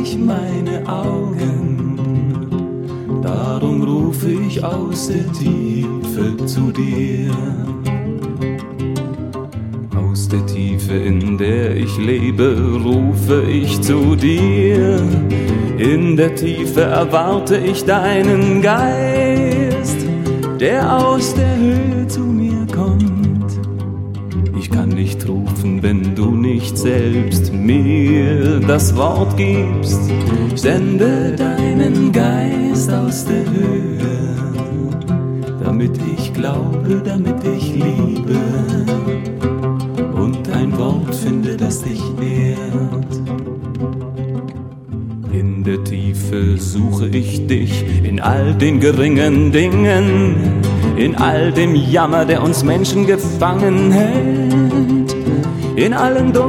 ich meine Augen. Darum rufe ich aus der Tiefe zu dir. Aus der Tiefe, in der ich lebe, rufe ich zu dir. In der Tiefe erwarte ich deinen Geist, der aus der Höhe zu mir kommt. Ich kann nicht rufen, wenn du nicht selbst mir das Wort gibst. Sende deinen Geist aus der Höhe, damit ich glaube, damit ich liebe und ein Wort finde, das dich ehrt. In der Tiefe suche ich dich in all den geringen Dingen, in all dem Jammer, der uns Menschen gefangen hält, in allen